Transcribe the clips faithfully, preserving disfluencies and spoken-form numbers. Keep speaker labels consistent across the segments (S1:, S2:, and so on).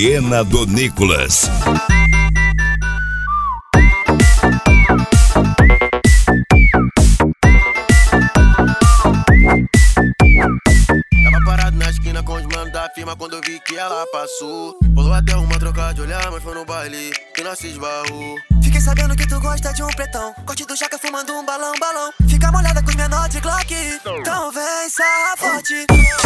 S1: Siena do Nicolas.
S2: Tava parado na esquina com os manos da firma quando eu vi que ela passou. Rolou até uma troca de olhar, mas foi no baile que nós se esbarrou.
S3: Fiquei sabendo que tu gosta de um pretão, corte do jaca fumando um balão, balão. Fica molhada com os menores de Glock, então vem sarra forte.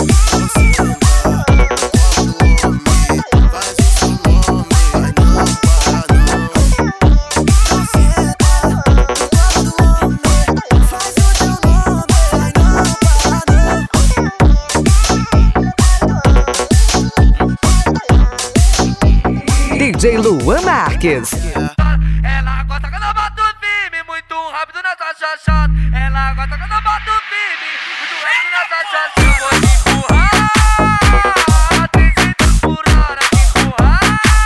S4: D J Luan Marques.
S5: Ela gosta quando eu boto firme, muito rápido nessa chachada. Ela gosta quando eu boto firme, muito rápido nessa chachada. Eu vou te empurrar, trezentos por hora, te empurrar,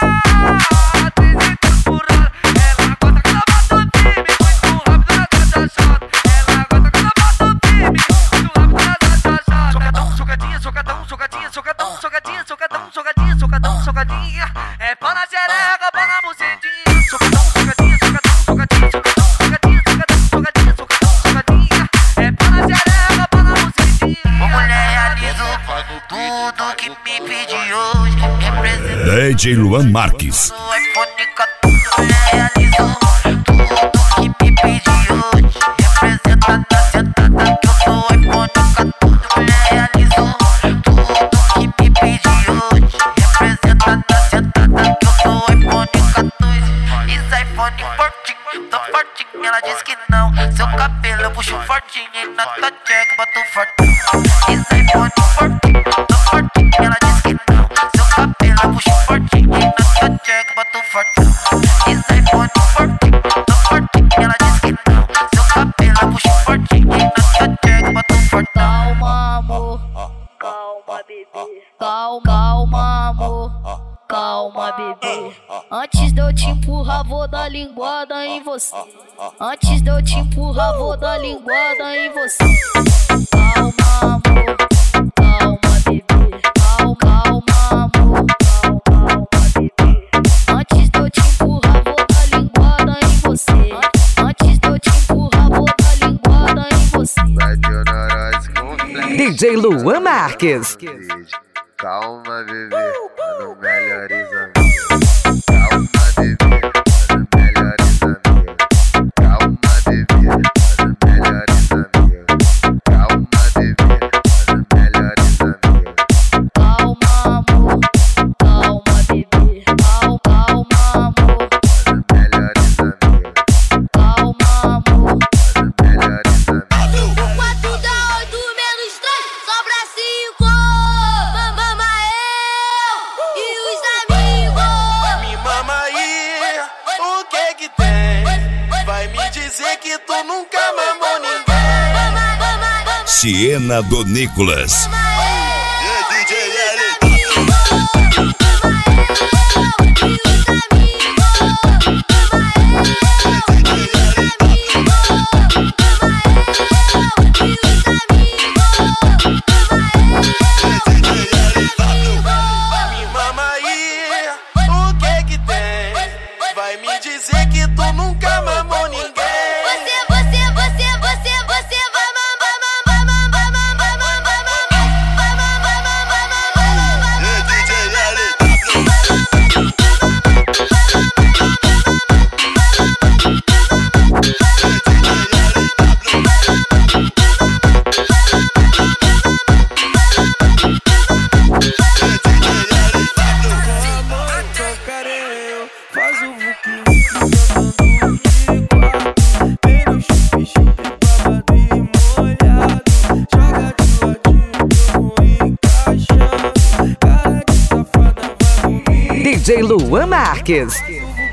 S5: trezentos por hora. Ela gosta quando eu boto firme, muito rápido nessa chachada. Ela gosta quando eu boto firme, muito rápido nessa chachada. Socadão, socadinha, socadão, socadinha, socadão, socadinha, socadão, socadinha, socadão, socadinha. É pau na xereca, pau na bucetinha. Socadão, socadinha, socadão, socadinha, socadão, socadinha, socadão, socadinha, socadão, socadinha. É pau na xereca, pau na bucetinha.
S6: Ô mulher, realizo tudo que me pedi hoje. Representa
S1: D J Luan Marques.
S6: o iPhone quatorze. Mulher, realizo tudo que me pedi hoje. Representa na sentada que eu sou iPhone quatorze. Mulher, realizo tudo que me pedi hoje. Representa na sentada que eu sou iPhone quatorze. Isso é iPhone fortinho, tô fortinho, ela diz que não. Seu cabelo eu puxo fortinho e na tua check boto fortinho. Isso é iPhone fortinho, tô fortinho, ela diz que não. Seu cabelo eu puxo fortinho e na tua check boto fortinho. Isso é iPhone fortinho, tô fortinho, ela diz que não. Seu cabelo eu puxo fortinho e na tua check boto fortinho.
S7: Calma, amor. Calma, bebê. Calma, calma, amor. Calma, bebê. Antes de eu te empurrar, vou dar linguada em você. Antes de eu te empurrar, vou dar linguada em você. Calma, amor. Calma, bebê. Calma, calma, amor. Calma, bebê. Antes de eu te empurrar, vou dar linguada em você. Antes de eu te empurrar, vou dar linguada em você.
S4: D J Luan Marques.
S8: Calma, bebê, mano, melhores amigos. Calma, bebê, mano, melhores amigos. Calma, bebê, mano, melhores amigos. Calma, bebê, mano, melhores amigos.
S7: Calma, amor. Calma, bebê. Calma, calma, amor.
S8: Mano, melhores amigos.
S7: Calma, amor.
S8: Mano, melhores amigos.
S9: quatro dá oito menos três, sobra cinco. Mama eu e os amigos.
S2: Me mama aí, o que que tem? Vai me dizer que tu nunca mamou ninguém.
S1: Siena do Nicolas.
S2: Me mama aí, o que que tem? Vai me dizer que tu nunca mamou ninguém.
S9: Você, você, você, você, você vai mamar, mamar, mamar, mamar, mamar, mamar, mamar, mamar,
S2: faz o vuquinho, vem no chupi-chupi, babado e molhado. Joga de ladinho que eu vou encaixando. Cara de safada vai
S4: D J Luan Marques.
S2: comigo.